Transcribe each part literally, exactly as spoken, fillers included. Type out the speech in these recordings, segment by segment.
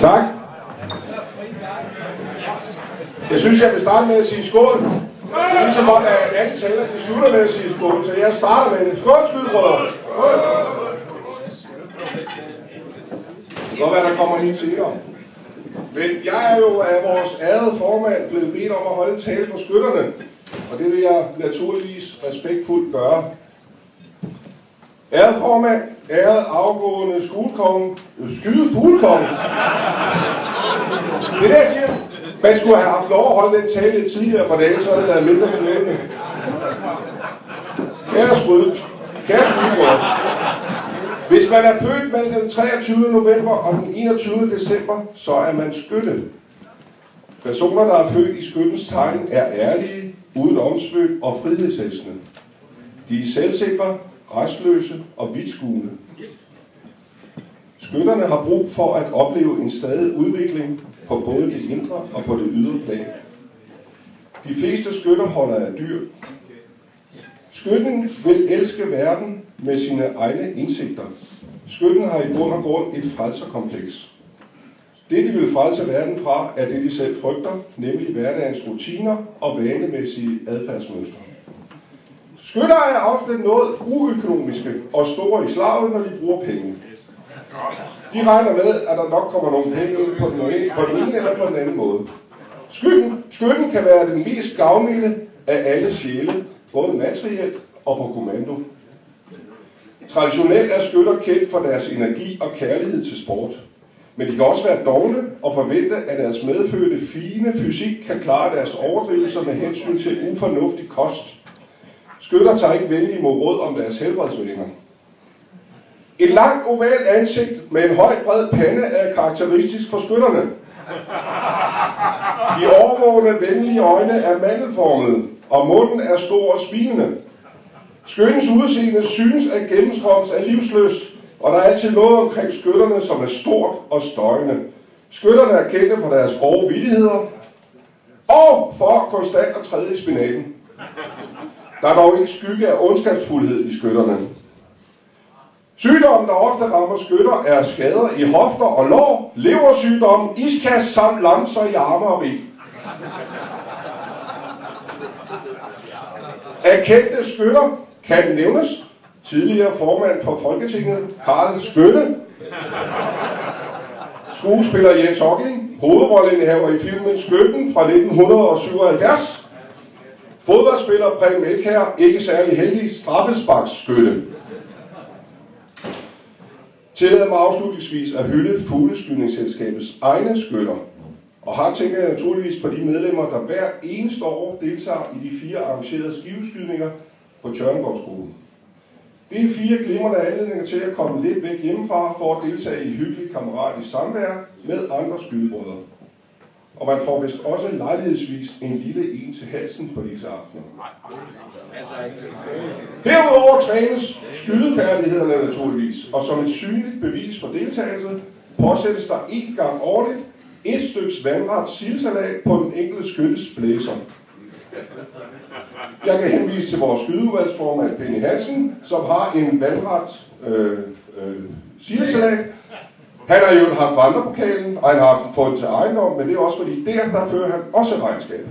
Tak. Jeg synes, jeg vil starte med at sige skål. Det er ligesom om, at alle taler, de slutter med at sige skål, så jeg starter med det. Skål, skydebrødre! Skål! Nå, hvad der kommer lige senere. Men jeg er jo af vores ærede formand blevet bedt om at holde en tale for skytterne, og det vil jeg naturligvis respektfuldt gøre. Ærede formand, ærede afgående skulekonge, skyde fuglekonge. Det er det, jeg siger. Man skulle have haft lov at holde den tale lidt tidligere på dagen, så havde det været mindre snødende. Kære skyde, kære skydebrødre. Hvis man er født mellem den treogtyvende november og den enogtyvende december, så er man skytte. Personer, der er født i skyttens tegn, er ærlige, uden omsvøb og frihedselskende. De er selvsikre, restløse og vidtskuende. Skytterne har brug for at opleve en stadig udvikling på både det indre og på det ydre plan. De fleste skytter holder af dyr. Skytten vil elske verden med sine egne indsigter. Skytten har i bund og grund et frelserkompleks. Det, de vil frelse verden fra, er det, de selv frygter, nemlig hverdagens rutiner og vanemæssige adfærdsmønstre. Skytter er ofte noget uøkonomiske og store i slaget, når de bruger penge. De regner med, at der nok kommer nogle penge ind på den ene, på den ene eller på den anden måde. Skytten, skytten kan være den mest gavmilde af alle sjæle, både materielt og på kommando. Traditionelt er skytter kendt for deres energi og kærlighed til sport. Men de kan også være dovne og forvente, at deres medfødte fine fysik kan klare deres overdrivelser med hensyn til ufornuftig kost. Skytter tager ikke venlige mod råd om deres helbredsvenner. Et langt ovalt ansigt med en høj bred pande er karakteristisk for skytterne. De overvågende venlige øjne er mandelformede, og munden er stor og smilende. Skyttens udseende synes at gennemstrømmes af livslyst, og der er altid noget omkring skytterne, som er stort og støjende. Skytterne er kendte for deres grove vittigheder, og for konstant at træde i spinaten. Der er dog ikke skygge af ondskabsfuldhed i skytterne. Sygdommen, der ofte rammer skytter, er skader i hofter og lår, leversygdomme, iskast samt lamser i arme og ben. Af kendte skytter kan nævnes tidligere formand for Folketinget, Karl Skytte, skuespiller Jens Hocking, hovedrolleindehaver i filmen Skytten fra nitten syvoghalvfjerds, fodboldspiller Preben Elkjær, ikke særlig heldig, straffesparksskytte. Tillad mig afslutningsvis at hylde Fugleskydningsselskabets egne skytter, og her tænker jeg naturligvis på de medlemmer, der hver eneste år deltager i de fire arrangerede skiveskydninger på Tjørnegårdsskolen. Det er fire glimrende anledninger til at komme lidt væk hjemmefra for at deltage i hyggelig kammerat i samvær med andre skydebrødre. Og man får vist også lejlighedsvis en lille en til halsen på disse aftener. Herudover trænes skydefærdighederne naturligvis, og som et synligt bevis for deltagelse påsættes der en gang årligt et styks vandret sildesalat på den enkelte skyttes blæser. Jeg kan henvise til vores skydeudvalgsformand Benny Hansen, som har en vandret øh, øh, sildesalat. Han har jo haft vandrepokalen, og han har fået den til ejendom, men det er også fordi, der, der fører han også regnskabet.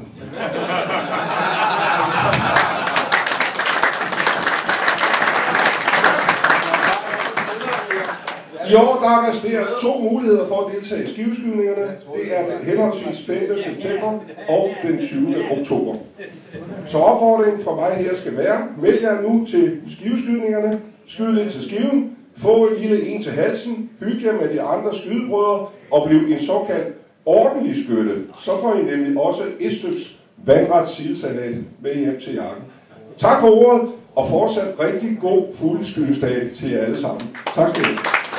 I år der resterer to muligheder for at deltage i skiveskydningerne. Det er den henholdsvis femte september og den tyvende oktober. Så opfordringen fra mig her skal være, meld jer nu til skiveskydningerne, skyd lidt til skiven, få en lille en til halsen, hygge jer med de andre skydebrødre og bliv en såkaldt ordentlig skytte. Så får I nemlig også et styks vandret sildesalat med hjem til jakken. Tak for ordet, og fortsat rigtig god fugleskydningsdag til jer alle sammen. Tak skal I have.